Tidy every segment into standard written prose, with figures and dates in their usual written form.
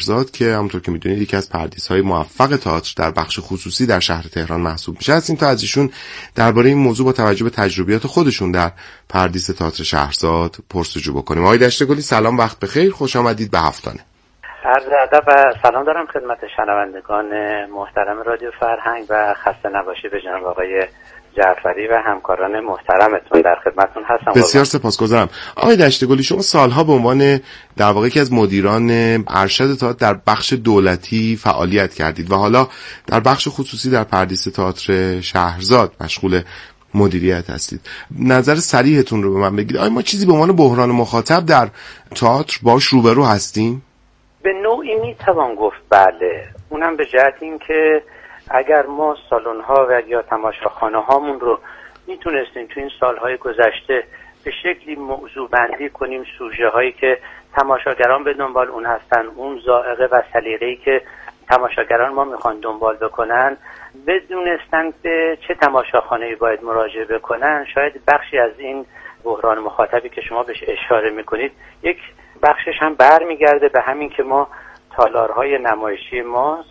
شهرزاد که همونطور که میدونید یکی از پردیس‌های موفق تئاتر در بخش خصوصی در شهر تهران محسوب میشه. هستیم تا از ایشون درباره این موضوع با توجه به تجربیات خودشون در پردیس تئاتر شهرزاد پرسجو بکنیم. آقای دشته‌گلی سلام، وقت بخیر، خوش آمدید به هفتانه. عرض ادب و سلام دارم خدمت شنوندگان محترم رادیو فرهنگ و خسته نباشید به جناب آقای جعفری و همکاران محترمتون. در خدمتتون هستم. بسیار سپاسگزارم. آقای دشته‌گلی، شما سالها به عنوان در واقع یکی از مدیران ارشد تئاتر در بخش دولتی فعالیت کردید و حالا در بخش خصوصی در پردیس تئاتر شهرزاد مشغول مدیریت هستید. نظر صریحتون رو به من بگید. آیا ما چیزی به عنوان بحران مخاطب در تئاتر باش روبرو هستیم؟ به نوعی میتوان گفت بله. اونم به جهت این که اگر ما سالن‌ها و یا تماشاخانه‌هامون رو میتونستیم تو این سالهای گذشته به شکلی موضوع بندی کنیم، سوژه هایی که تماشاگران به دنبال اون هستن، اون ذائقه و سلیقه‌ای که تماشاگران ما میخوان دنبال بکنن، بدونستن به چه تماشاخانه‌ای باید مراجعه بکنن، شاید بخشی از این بحران مخاطبی که شما بهش اشاره میکنید یک بخشش هم برمیگرده به همین که ما تالارهای نمایشی ما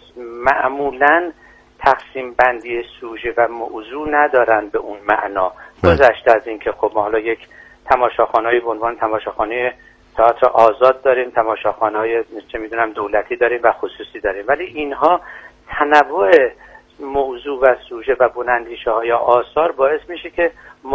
معمولاً تقسیم بندی سوژه و موضوع ندارن به اون معنا. گذشته از این که خب ما حالا یک تماشاخانه‌ای به عنوان تماشاخانه تئاتر آزاد داریم، تماشاخانه‌های چه میدونم دولتی داریم و خصوصی داریم، ولی اینها تنوع موضوع و سوژه و بلندیشه‌های آثار باعث میشه که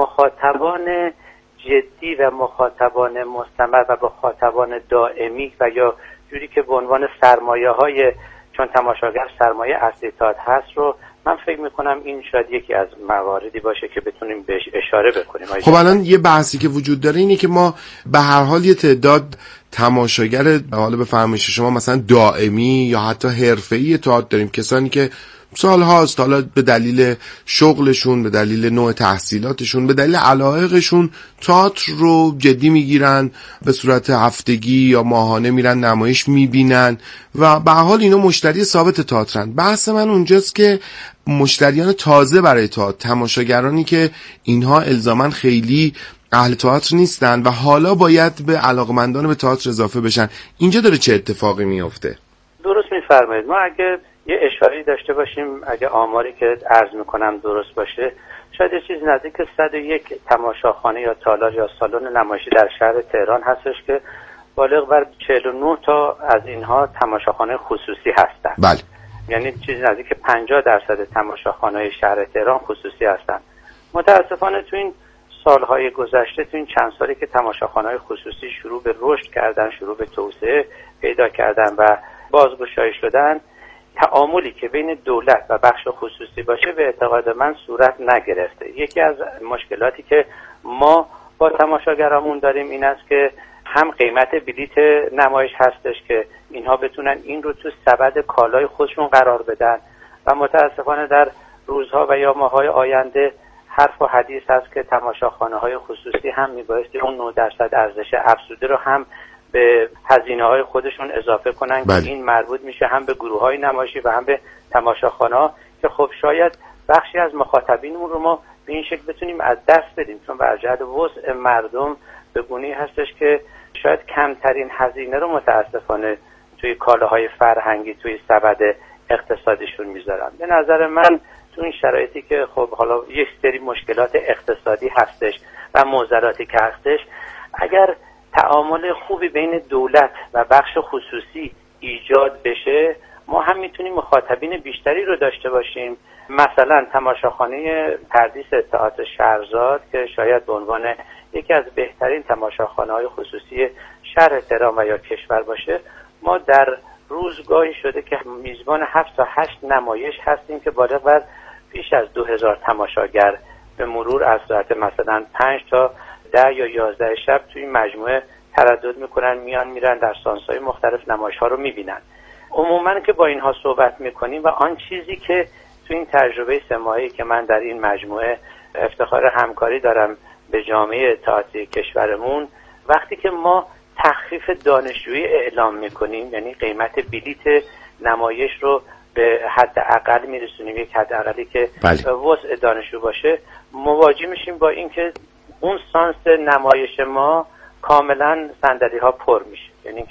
مخاطبان جدی و مخاطبان مستمر و مخاطبان دائمی و یا جوری که به عنوان سرمایه‌های، چون تماشاگر سرمایه اصلی تئاتر هست، رو من فکر میکنم این شاید یکی از مواردی باشه که بتونیم بهش اشاره بکنیم. خب الان یه بحثی که وجود داره اینه که ما به هر حال یه تعداد تماشاگر حالا به فرمایش شما مثلا دائمی یا حتی حرفه‌ای تئاتر داریم، کسانی که سال هاست حالا به دلیل شغلشون، به دلیل نوع تحصیلاتشون، به دلیل علایقشون تئاتر رو جدی میگیرن، به صورت هفتگی یا ماهانه میرن نمایش میبینن و به هر حال اینا مشتری ثابت تئاترن. بحث من اونجاست که مشتریان تازه برای تئاتر، تماشاگرانی که اینها الزاماً خیلی اهل تئاتر نیستن و حالا باید به علاقمندان به تئاتر اضافه بشن، اینجا داره چه اتفاقی میفته؟ درست میفرمایید. ما اگه یه اشاره‌ای داشته باشیم، اگه آماری که عرض میکنم درست باشه، شاید یه چیز نزدیک 101 تماشاخانه یا تالار یا سالن نمایشی در شهر تهران هستش که بالغ بر 49 تا از اینها تماشاخانه خصوصی هستن. بله. یعنی چیزی نزدیک 50% تماشاخانه‌های شهر تهران خصوصی هستن. متاسفانه تو این سالهای گذشته، تو این چند سالی که تماشاخانه‌های خصوصی شروع به رشد کردن، شروع به توسعه پیدا کردن و بازگشایی شدن، تعاملی که بین دولت و بخش خصوصی باشه به اعتقاد من صورت نگرفته. یکی از مشکلاتی که ما با تماشاگرامون داریم این است که هم قیمت بلیت نمایش هستش که اینها بتونن این رو تو سبد کالای خودشون قرار بدن و متاسفانه در روزها و یا ماه‌های آینده حرف و حدیث هست که تماشاخانه‌های خصوصی هم میبایستی اون 9% ارزش افزوده رو هم به هزینه‌های خودشون اضافه کنن که این مربوط میشه هم به گروه‌های نمایشی و هم به تماشاخانه‌ها که خب شاید بخشی از مخاطبینمون رو ما به این شکل بتونیم از دست بدیم، چون بر جهت وسع مردم به گونه‌ای هستش که شاید کمترین هزینه رو متاسفانه توی کالاهای فرهنگی توی سبد اقتصادیشون میذارن. به نظر من تو این شرایطی که خب حالا یک سری مشکلات اقتصادی هستش و معضلاتی که هستش، اگر تعامل خوبی بین دولت و بخش خصوصی ایجاد بشه، ما هم میتونیم مخاطبین بیشتری رو داشته باشیم. مثلا تماشاخانه پردیس تئاتر شهرزاد که شاید به عنوان یکی از بهترین تماشاخانه‌های خصوصی شهر تهران و یا کشور باشه، ما در روزگاهی شده که میزبان 7 تا 8 نمایش هستیم که بالغ بر بیش از 2000 تماشاگر به مرور از ساعت مثلا 5 تا 10 یا 11 شب توی این مجموعه تردد میکنن، میان میرن در سانس‌های مختلف نمایش‌ها رو میبینن. عموما که با اینها صحبت میکنیم و آن چیزی که تو این تجربه 3 ماهه‌ای که من در این مجموعه افتخار همکاری دارم به جامعه تئاتر کشورمون، وقتی که ما تخفیف دانشجویی اعلام میکنیم، یعنی قیمت بلیت نمایش رو به حد اقل میرسونیم، یک حد اقلی که وضع دانشجو باشه، مواجه میشیم با اینکه اون سانس نمایش ما کاملا صندلی ها پر میشه. یعنی که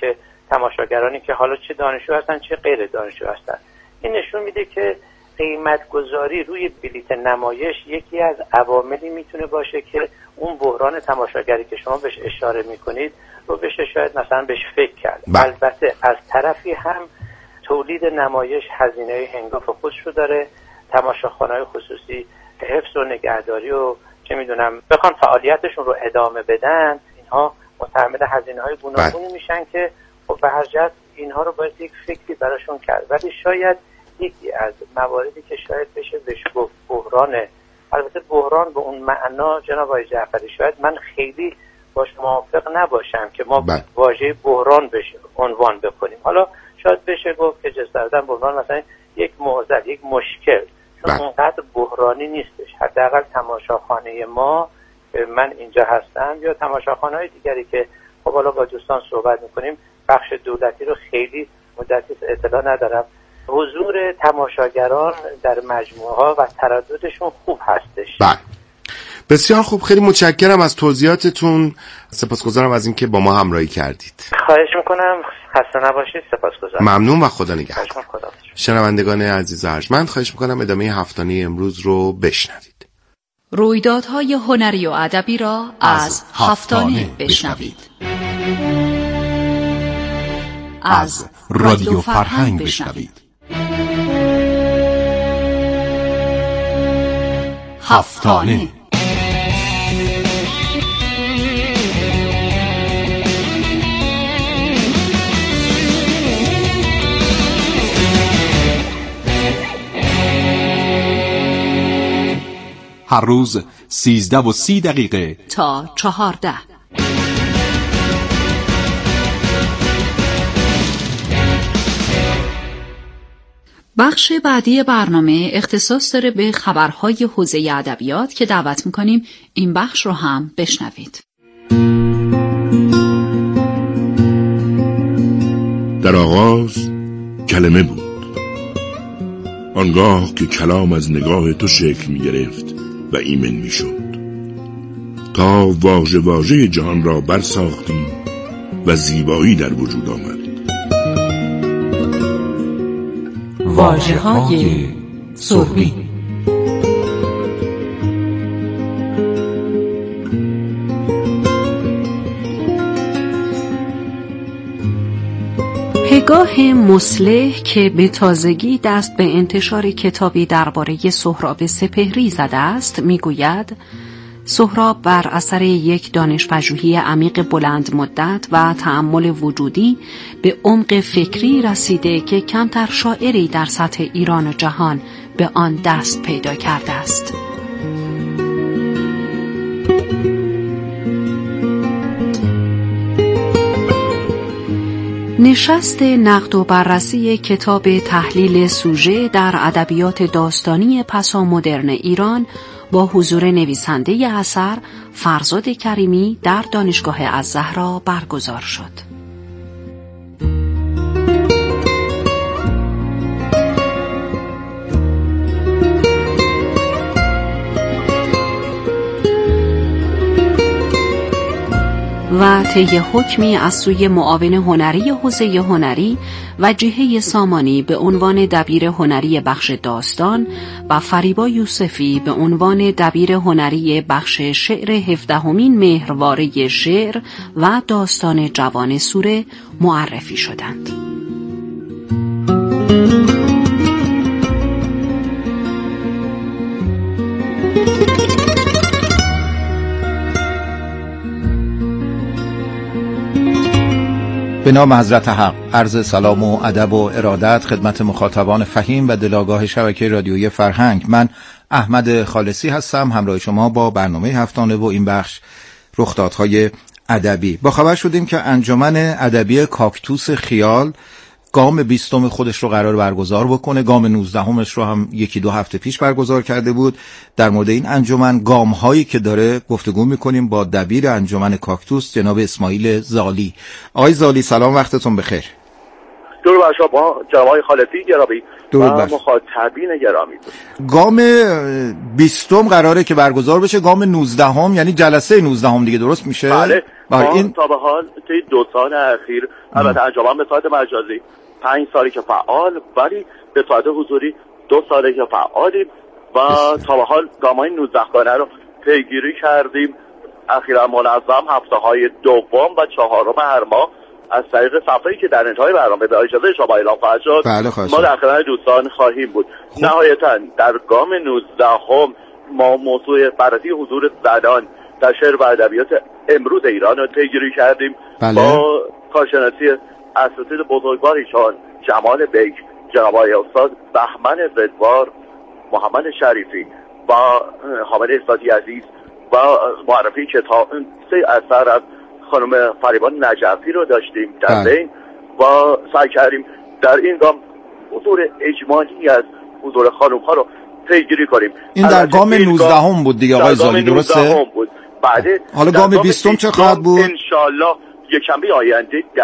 تماشاگرانی که حالا چه دانشجو هستن چه غیر دانشجو هستن. این نشون میده که قیمت گذاری روی بلیت نمایش یکی از عواملی میتونه باشه که اون بحران تماشاگری که شما بهش اشاره میکنید رو بشه شاید مثلا بهش فکر کرد. البته از طرفی هم تولید نمایش هزینه هنگاف خودش رو داره. تماشاخانه‌های خصوصی حفظ و نگهداری و چه میدونم بخوان فعالیتشون رو ادامه بدن، اینها متحمل هزینه‌های گوناگونی میشن که خب به هر جهت اینها رو باید یک فکری براشون کرد. ولی شاید یکی از مواردی که شاید بشه بهش گفت بحران، البته بحران به اون معنا جناب آقای جعفری شاید من خیلی باش موافق نباشم که ما واژه بحران بشه عنوان بکنیم. حالا شاید بشه گفت که جسارتاً بحران مثلا یک معضل، یک مشکل، چون اونقدر بحرانی نیستش. حداقل تماشاخانه ما، من اینجا هستم یا تماشاخانه‌های دیگری که خب حالا با دوستان صحبت می‌کنیم، بخش دولتی رو خیلی مدتی اطلاع ندارم، حضور تماشاگران در مجموعه‌ها و ترددشون خوب هستش. بله، بسیار خوب. خیلی متشکرم از توضیحاتتون. سپاسگزارم از اینکه با ما همراهی کردید. خواهش میکنم. خسته نباشید. سپاسگزارم. ممنون و خدا نگهدار. شنوندگان عزیز و ارجمند، خواهش میکنم ادامه هفتانه امروز رو بشنوید. رویدادهای هنری و ادبی را از هفتانه بشنوید. از رادیو فرهنگ بشنوید. هفتانه هر روز 13:30 تا 14. بخش بعدی برنامه اختصاص داره به خبرهای حوزه ادبیات که دعوت میکنیم این بخش رو هم بشنوید. در آغاز کلمه بود، آنگاه که کلام از نگاه تو شکل می گرفت و ایمن می شد، تا واژه واژه جهان را برساختیم و زیبایی در وجود آمد. واژه‌های سربی. پگاه مصلح که به تازگی دست به انتشار کتابی درباره سهراب سپهری زده است میگوید سهراب بر اثر یک دانش‌پژوهی عمیق بلند مدت و تأمل وجودی به عمق فکری رسیده که کمتر شاعری در سطح ایران و جهان به آن دست پیدا کرده است. نشست نقد و بررسی کتاب تحلیل سوژه در ادبیات داستانی پسامدرن ایران با حضور نویسنده اثر فرزاد کریمی در دانشگاه الزهرا برگزار شد. و طی حکمی از سوی معاون هنری حوزه هنری وجیه سامانی به عنوان دبیر هنری بخش داستان و فریبا یوسفی به عنوان دبیر هنری بخش شعر 17مین مهرواره شعر و داستان جوان سوره معرفی شدند. به نام حضرت حق عرض سلام و ادب و ارادت خدمت مخاطبان فهیم و دلاگاه شبکه رادیویی فرهنگ. من احمد خالصی هستم، همراه شما با برنامه هفتانه و این بخش رخدادهای ادبی. با خبر شدیم که انجمن ادبی کاکتوس خیال گام 20 خودش رو قرار برگزار بکنه. گام 19 رو هم 1-2 هفته پیش برگزار کرده بود. در مورد این انجمن گام هایی که داره گفتگو میکنیم با دبیر انجمن کاکتوس جناب اسماعیل زالی. آقای زالی سلام، وقتتون بخیر. درود بر شما با جناب آقای خالصی گرامی و مخاطبین گرامی. گام 20 قراره که برگزار بشه، گام 19 یعنی جلسه 19 دیگه، درست میشه؟ بله. این تا به حال طی 2 سال اخیر البته انجمن به صورت مجازی 5 سالی که فعال، ولی به صورت حضوری 2 ساله که فعالیم و تا به حال گام‌های 19 گانه رو پیگیری کردیم. اخیرا منظم هفته‌های دوم و چهارم هر ماه از طریق صفحه‌ای که در انتهای برنامه به اجازه شما اعلام خواهد شد ما در خدمت دوستان خواهیم بود. نهایتاً در گام 19 ما موضوع بررسی حضور زنان در شعر و ادبیات امروز ایران رو پیگیری کردیم. با کارشناسی اساتید بزرگواری چون جمال بیگ، جناب آقای استاد بهمن زدوار، محمد شریفی و حامد احساسی عزیز و معرفی کتاب 3 اثر از خانم فریبان نجفی رو داشتیم در بین و سعی کردیم در این گام حضور اجمالی از حضور خانم ها رو پیگیری کنیم. این در گام 19 بود دیگه آقای زالی، درسته؟ بود. بعد حالا گام 20 چه خواهد بود؟ انشالله یکشنبه آینده 10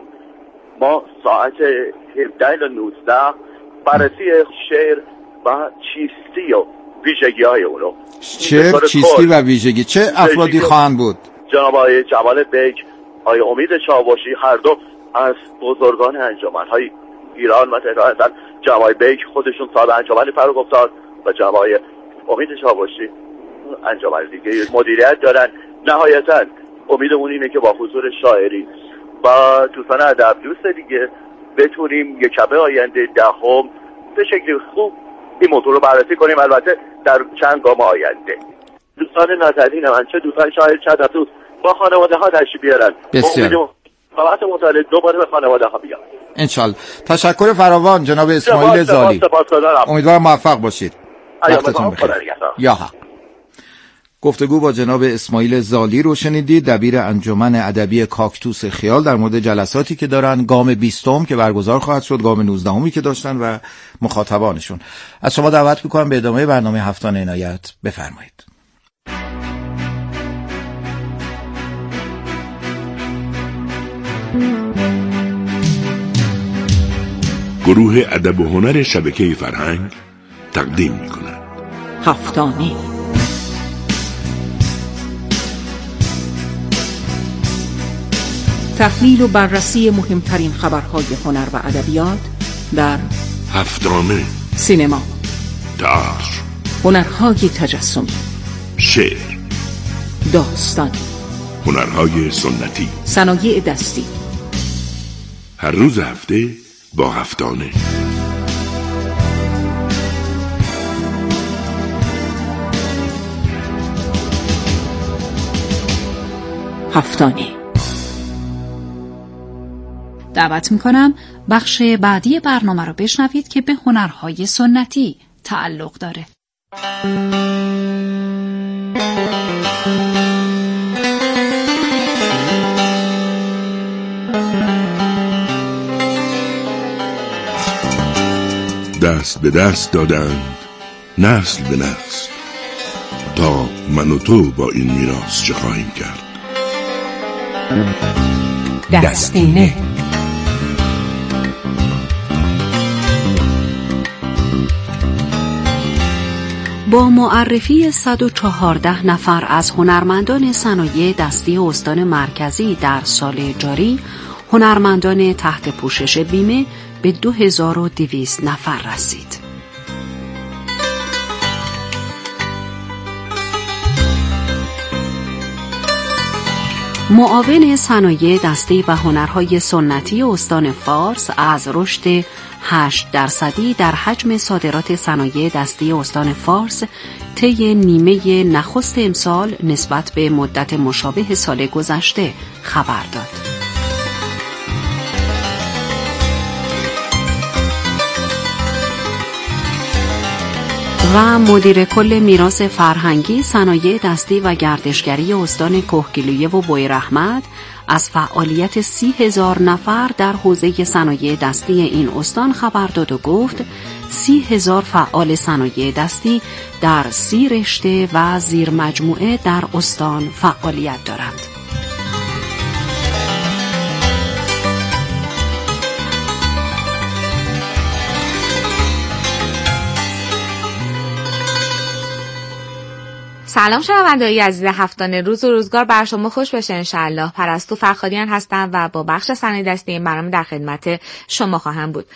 ما ساعت 17 تا 19 بررسی شعر و چیستی و ویژگی های اونو، شعر، چیستی و ویژگی. چه افرادی خواهند بود؟ جناب آقای جمال بیگ، آقای امید چاوشی، هر دو از بزرگان انجمن‌های ایران و تهران هستند. جناب آقای بیگ خودشون صاحب انجمن فروغ افتاد و جناب آقای امید چاوشی انجمن دیگه مدیریت دارن. نهایتاً امیدمون اینه که با حضور شاعری و دوستان ادب دوست دیگه بتونیم یکشنبه آینده 10 به شکلی خوب این موضوع رو بررسی کنیم. البته در چند گام آینده دوستان نازنین من، چه دوستان شاعر چه دوست با خانواده ها تشریف بیارن. بسیار فقط مطالعه دوباره به خانواده ها بیان انشالله. تشکر فراوان جناب اسماعیل زالی، امیدوارم موفق باشید. وقتتون بخیر. یا حق. گفتگو با جناب اسماعیل زالی رو شنیدید، دبیر انجمن ادبی کاکتوس خیال، در مورد جلساتی که دارن، گام 20 که برگزار خواهد شد، گام 19 که داشتن و مخاطبانشون. از شما دعوت می‌کنم به ادامه برنامه هفتان عنایت بفرمایید. گروه ادب و هنر شبکه فرهنگ تقدیم می‌کند هفتانه. تحلیل و بررسی مهمترین خبرهای هنر و ادبیات در هفتانه. سینما، تئاتر، هنرهای تجسمی، شعر، داستان، هنرهای سنتی، صنایع دستی. هر روز هفته با هفتانه. هفتانه. دعوت میکنم بخش بعدی برنامه رو بشنوید که به هنرهای سنتی تعلق داره. دست به دست دادند نسل به نسل، تا من و تو با این میراث چه خواهیم کرد. دستینه. با معرفی 114 نفر از هنرمندان صنایع دستی استان مرکزی در سال جاری، هنرمندان تحت پوشش بیمه به 2200 نفر رسید. معاون صنایع دستی و هنرهای سنتی استان فارس از رشد 8% در حجم صادرات صنایع دستی استان فارس طی نیمه نخست امسال نسبت به مدت مشابه سال گذشته خبر داد. و مدیر کل میراث فرهنگی صنایع دستی و گردشگری استان کهگیلویه و بویراحمد از فعالیت 30,000 نفر در حوزه صنایع دستی این استان خبر داد و گفت 30,000 فعال صنایع دستی در 30 رشته و زیر مجموعه در استان فعالیت دارند. سلام شنونده‌های عزیز هفتانه، روز و روزگار بر شما خوش باشه انشالله. پرستو فرخادیان هستم و با بخش صنایع دستی این برنامه در خدمت شما خواهم بود.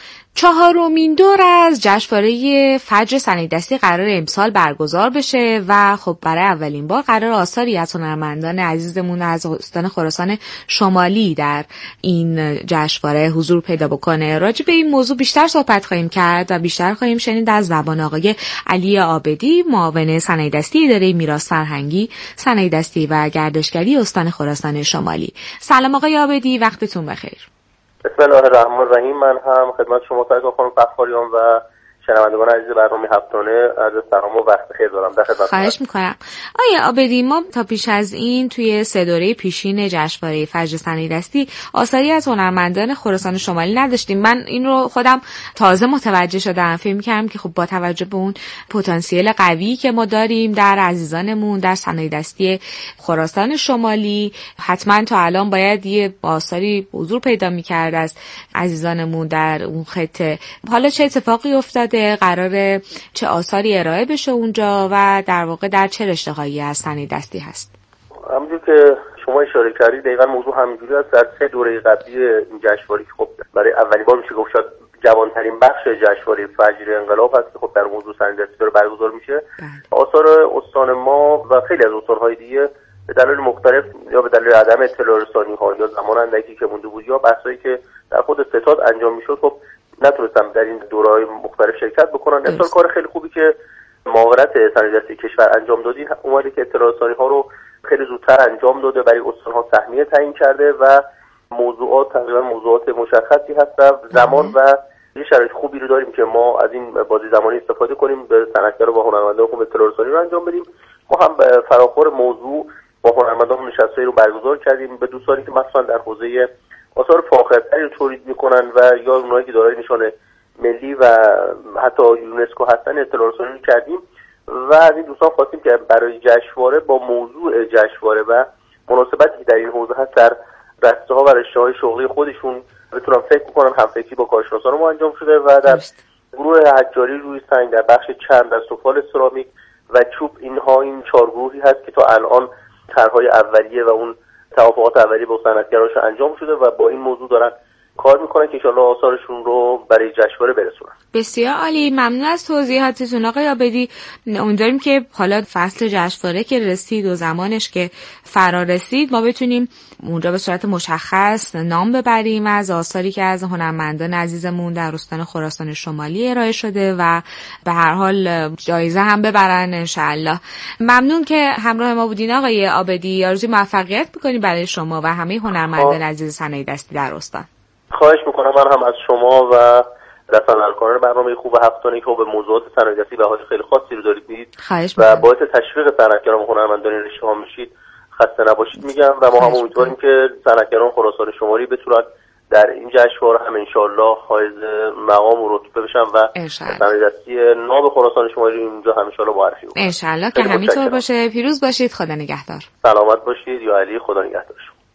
4مین دور از جشنواره فجر صنایع دستی قرار امسال برگزار بشه و خب برای اولین بار قرار آثاری از هنرمندان عزیزمون از استان خراسان شمالی در این جشنواره حضور پیدا بکنه. راجع به این موضوع بیشتر صحبت خواهیم کرد و بیشتر خواهیم شنید از زبان آقای علی عابدی، معاون صنایع دستی اداره میراث فرهنگی، صنایع دستی و گردشگری استان خراسان شمالی. سلام آقای عابدی، وقتتون بخیر. بسم الله الرحمن الرحیم. من هم خدمت شما سایقا خانم فخاریان و شنوندگان عزیز برنامه هفتانه عرض سلام و وقت بخیر دارم. در خدمت. خواهش میکنم. آقای عابدی، ما تا پیش از این توی 3 دوره پیشین جشنواره فجر صنایع دستی آثاری از هنرمندان خراسان شمالی نداشتیم. من این رو خودم تازه متوجه شدم. فکر می‌کردم که خب با توجه به اون پتانسیل قوی که ما داریم در عزیزانمون در صنایع دستی خراسان شمالی، حتما تا الان باید یه آثاری حضور پیدا می‌کرد از عزیزانمون در اون خطه. حالا چه اتفاقی افتاد؟ قراره چه آثاری ارائه بشه اونجا و در واقع در چه رشته‌هایی از صنایع دستی هست؟ همونجور که شما اشاره کردید دقیقاً موضوع همینجوری است. در 3 دوره قبلی این جشنواره که خب برای اولین بار میشه گفت شاید جوانترین بخش جشنواره فجر انقلاب هست که خب در موضوع صنایع دستی داره برگزار میشه. آثار استان ما و خیلی از استان‌های دیگه به دلایل مختلف یا به دلیل عدم اطلاع رسانی‌ها یا زمان اندکی که مونده بود یا بحثایی که در خود ستاد انجام میشد خب نتونستم در این دوره‌های مختلف شرکت بکنن. امسال کار خیلی خوبی که معاونت صنایع دستی کشور انجام دادین اومده که اطلاع رسانی‌ها رو خیلی زودتر انجام داده، برای استان‌ها سهمیه تعیین کرده و موضوعات تقریبا موضوعات مشخصی هست و زمان و یه شرایط خوبی رو داریم که ما از این بازی زمانی استفاده کنیم، به صنعتگرا و هنرمندان خوب اطلاع رسانی رو انجام بدیم. ما هم به فراخور موضوع با هنرمندان نشستایی رو برگزار کردیم به دوستانی که مثلا در حوزه آثار فاخرتری رو تولید میکنن و یا اونایی که دارای نشان ملی و حتی یونسکو هستن اطلاع رسانی کردیم و از این دوستان خواستیم که برای جشنواره با موضوع جشنواره و مناسبتی در این حوزه هست در رشته‌ها و رشته‌های شغلی خودشون بتونن فکر کنن. همفکری با کارشناسان ما انجام شده و در گروه حجاری روی سنگ، در بخش چرم، در سفال سرامیک و چوب، اینها این 4 گروهی هست که تا الان طرح‌های اولیه و اون توافقات اولیه با صنعتگراش انجام شده و با این موضوع دارن کار میکنن که انشالله آثارشون رو برای جشنواره برسونن. بسیار عالی، ممنون از توضیحاتتون آقای عابدی. امیدواریم که حالا فصل جشنواره که رسید و زمانش که فرا رسید ما بتونیم اونجا به صورت مشخص نام ببریم از آثاری که از هنرمندان عزیزمون در استان خراسان شمالی ارائه شده و به هر حال جایزه هم ببرن انشالله. ممنون که همراه ما بودین آقای عابدی. آرزوی موفقیت می‌کنیم برای شما و همه هنرمندان عزیز صنایع دستی در استان. خواهش میکنم. من هم از شما و رسانه‌کاران برنامه خوب هفتانه که به موضوعات صنایع دستی به‌های خیلی خاصی رو دارید میدید و باعث تشویق صنعتگران و هنرمندان رشته‌ها میشید خسته نباشید میگم و ما هم امیدواریم که صنعتگران خراسان شمالی بتونن در این جشنواره هم انشالله حائز مقام و رتبه بشن و صنایع دستی ناب خراسان شمالی اینجا هم انشالله معرفی کنن. انشالله که همینطور باشه. پیروز باشید. خدا نگهدار. سلامت باشید. یا علی، خدا نگهدار.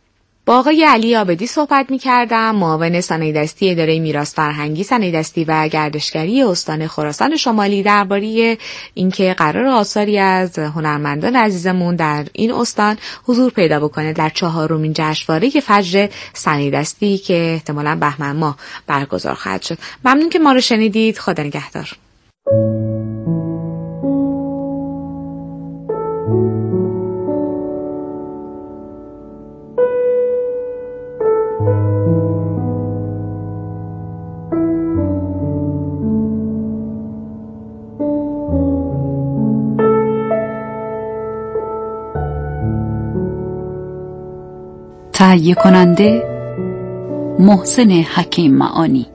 با آقای علی عابدی صحبت می‌کردم، معاون صنایع دستی اداره میراث فرهنگی، صنایع دستی و گردشگری استان خراسان شمالی، درباره اینکه قرار آثاری از هنرمندان عزیزمون در این استان حضور پیدا بکنه در 4مین جشنواره فجر صنایع دستی که احتمالاً بهمن ماه برگزار خواهد شد. ممنون که ما رو شنیدید. خدا نگهدار. تهیه کننده محسن حکیم معانی،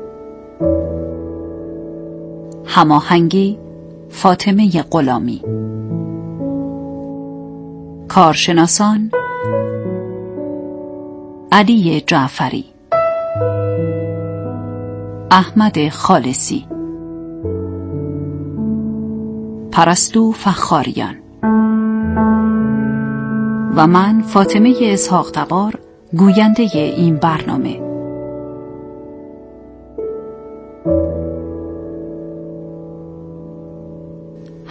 هماهنگی فاطمه غلامی، کارشناسان علی جعفری، احمد خالصی، پرستو فخاریان و من فاطمه اسحاق تبار گوینده این برنامه.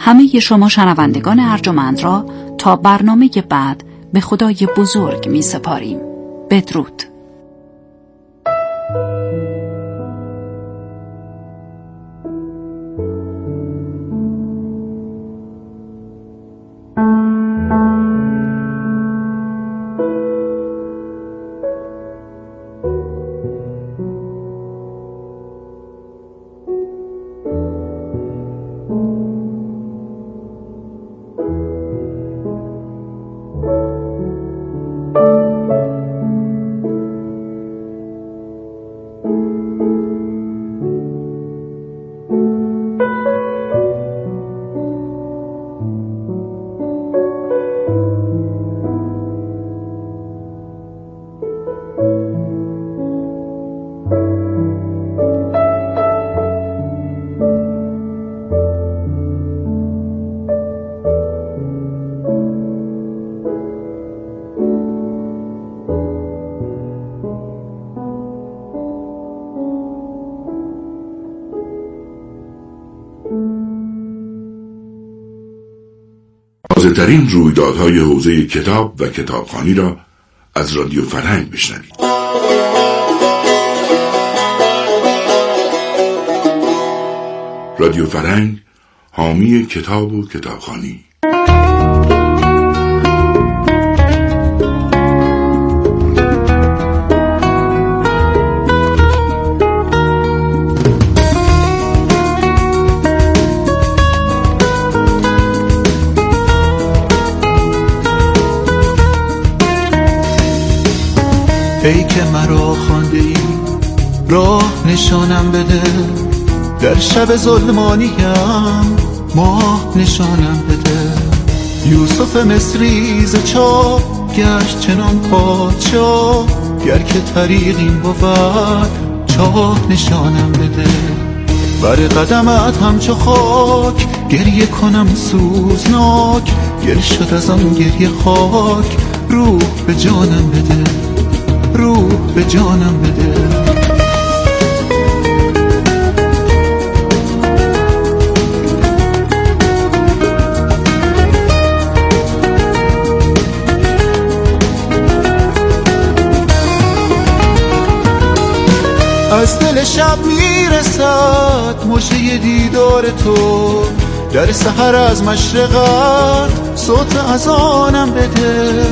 همه شما شنوندگان ارجمند را تا برنامه بعد به خدای بزرگ می سپاریم. بدرود. تازه‌ترین رویدادهای حوزه کتاب و کتابخوانی را از رادیو فرهنگ بشنوید. رادیو فرهنگ، حامی کتاب و کتابخوانی. ای که مرا خوانده ای راه نشانم بده، در شب ظلمانیم ماه نشانم بده. یوسف مصری ز چاه گشت چنان پادشاه، گر که طریقیم بود چاه نشانم بده. بر قدمت همچو خاک گریه کنم سوزناک، گل شد از آن گریه خاک، روح به جانم بده، روح به جانم بده. از دل شب میرسد مژده دیدار تو، در سحر از مشرقت صوت اذانم بده.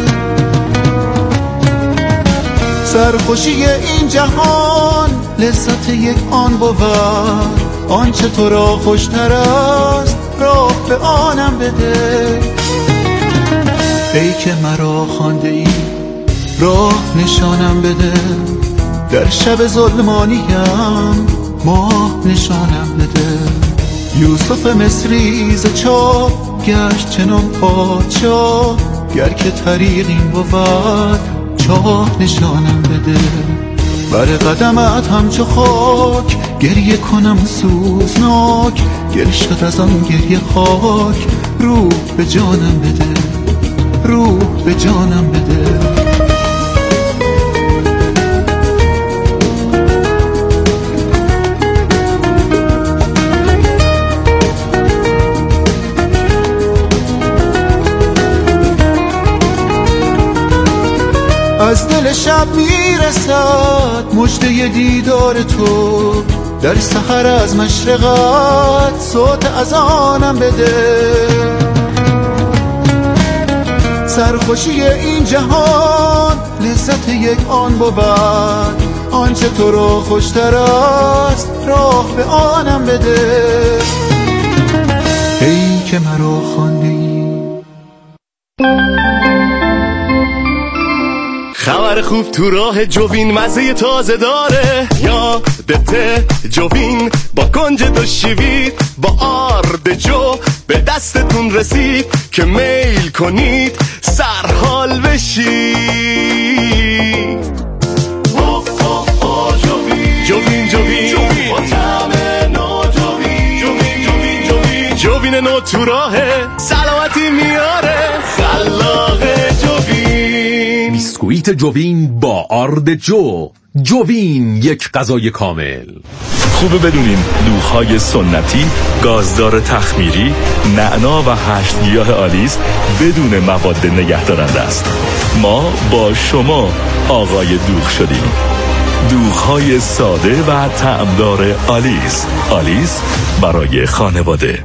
سرخوشی این جهان لذت یک آن بود، آنچه تو را خوشتر است راه به آنم بده. ای که مرا خوانده ای راه نشانم بده، در شب ظلمانیم ماه نشانم بده. یوسف مصری ز چاه گشت چنان پادشاه، گر که طریقیم بود چاه نشانم بده. بر قدمت همچو خاک گریه کنم سوزناک، گل شد از آن گریه خاک، روح به جانم بده، روح به جانم بده. از دل شب میرسد مژده دیدار تو، در سحر از مشرقت صوت اذانم بده. سرخوشی این جهان لذت یک آن بود، آنچه تو را خوشتر است راه به آنم بده. ای که مرا خوانده ای خبر خوب تو راه جوین مزه تازه داره، یادته جوین با کنج دو شیوید با آرد جو به دستتون رسید که میل کنید سرحال بشید. جوین جوین با طعم نو جوین نو تو راهه، سلامتی میاره خلاق جوین. بیسکویت اوملت جوین با آرد جوین یک غذای کامل. خوبه بدونین دوغ‌های سنتی، گازدار تخمیری، نعنا و 8 گیاه آلیس بدون مواد نگهدارنده است. ما با شما آقای دوغ شدیم. دوغ‌های ساده و طعمدار آلیس برای خانواده.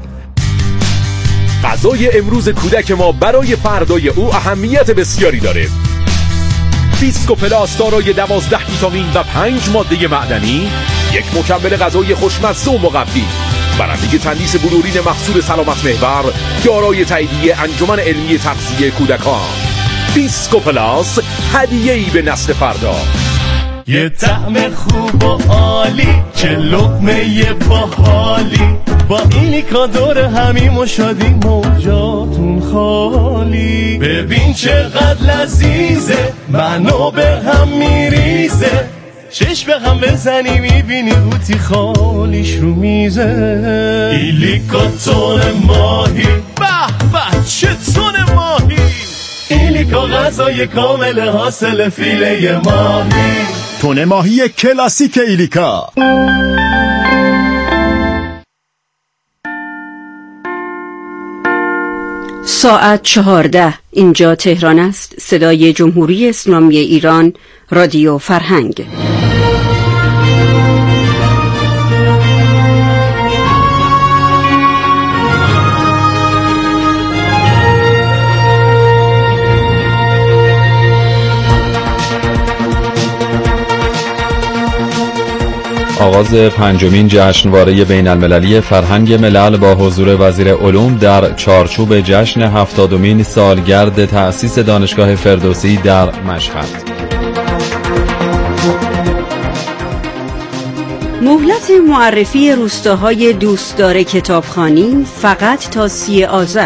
غذای امروز کودک ما برای فردای او اهمیت بسیاری داره. بیسکو پلاس دارای 12 ویتامین و 5 ماده معدنی، یک مکمل غذایی خوشمزه و مقوی، برنده تندیس بلورین محصول سلامت محور، دارای تاییدیه انجمن علمی تغذیه کودکان. بیسکو پلاس، هدیه‌ای به نسل فردا. یه طعم خوب و عالی که لقمه باحالی، با ایلیکا دور همیم و شادیم و جاتون خالی. ببین چقدر لذیذه، منو به هم میریزه، چشم به هم بزنی میبینی قوطی خالیش رو میزه. ایلیکا تون ماهی، به به چه تون ماهی، ایلیکا غذای کامل حاصل فیله ماهی. تون ماهی کلاسیک ایلیکا. ساعت 14 اینجا تهران است. صدای جمهوری اسلامی ایران، رادیو فرهنگ. آغاز پنجمین جشنواره بین المللی فرهنگ ملل با حضور وزیر علوم در چارچوب جشن 70مین سالگرد تأسیس دانشگاه فردوسی در مشهد. مهلت معرفی روستاهای دوستدار کتابخوانی فقط تا 30 آذر.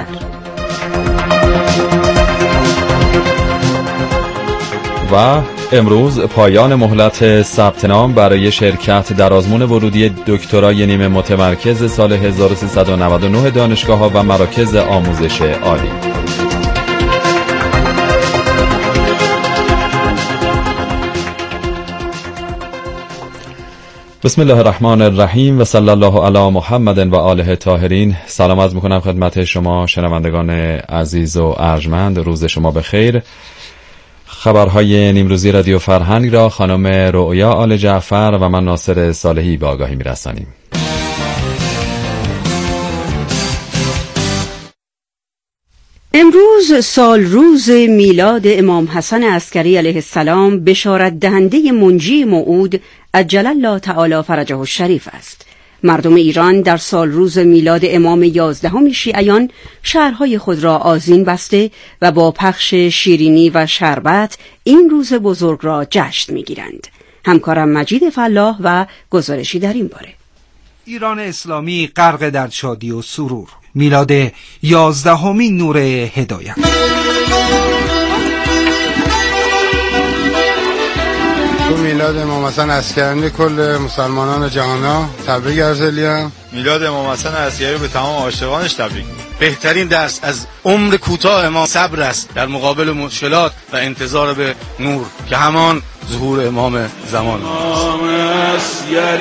و امروز پایان مهلت ثبت نام برای شرکت در آزمون ورودی دکترای نیمه متمرکز سال 1399 دانشگاه‌ها و مراکز آموزش عالی. بسم الله الرحمن الرحیم و صلی الله علی محمد و آله طاهرین. سلام عرض می‌کنم خدمت شما شنوندگان عزیز و ارجمند. روز شما بخیر. خبرهای نیمروزی رادیو فرهنگ را خانم رؤیا آل جعفر و من ناصر صالحی به آگاهی می‌رسانیم. امروز سال روز میلاد امام حسن عسکری علیه السلام، بشارت دهنده منجی موعود عجل الله تعالی فرجه الشریف است. مردم ایران در سال روز میلاد امام 11 شیعیان شهرهای خود را آذین بسته و با پخش شیرینی و شربت این روز بزرگ را جشن می‌گیرند. همکارم مجید فلاح و گزارشی در این باره. ایران اسلامی غرق در شادی و سرور. میلاد 11مین نور هدایت. میلاد امام حسن عسکری کل مسلمانان جهانا تبریک عرض الیم. میلاد امام حسن عسکری به تمام عاشقانش تبریک. بهترین درس از عمر کوتاه ما صبر است در مقابل مشکلات و انتظار به نور که همان ظهور امام زمان است.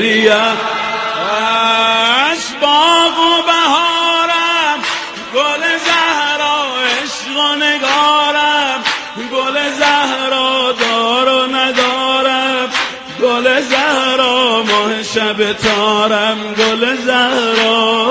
باغ و بهارم، گل زهرا عشق و نگارم، گل زهرا دار و ندارم، گل زهرا ماه شب تارم، گل زهرا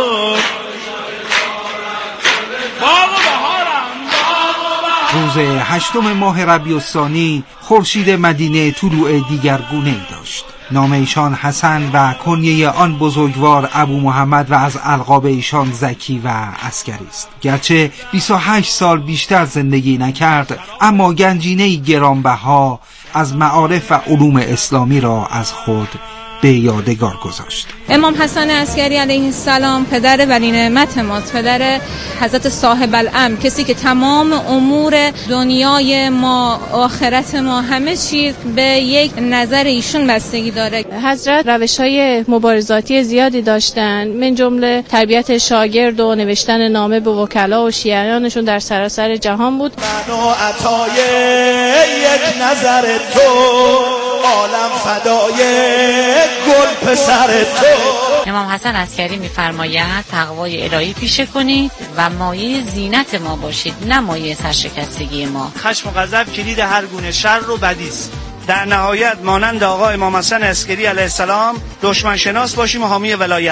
باغ و بهارم، روز 8 ماه ربیع الثانی خورشید مدینه طلوع دیگرگونه‌ای داشت. نام ایشان حسن و کنیه آن بزرگوار ابو محمد و از القاب ایشان زکی و عسکری است. گرچه 28 سال بیشتر زندگی نکرد، اما گنجینه‌ای گرانبها از معارف و علوم اسلامی را از خود به یادگار گذاشت. امام حسن عسکری علیه السلام پدر ولی نعمت ماست، پدر حضرت صاحب الامر، کسی که تمام امور دنیای ما، آخرت ما، همه چیز به یک نظر ایشون بستگی داره. حضرت روش‌های مبارزاتی زیادی داشتن، من جمله تربیت شاگرد و نوشتن نامه به وکلا و شیعیانشون در سراسر جهان بود. من و عطای یک نظر تو، عالم فدای گل پسر تو. امام حسن عسکری می‌فرماید تقوای الهی پیشه کنید و مایه زینت ما باشید، نه مایه سرشکستگی ما. خشم و غضب کلید هر گونه شر و بدی است. در نهایت مانند آقا امام حسن عسکری علیه السلام دشمن شناس باشیم و حامی ولایت.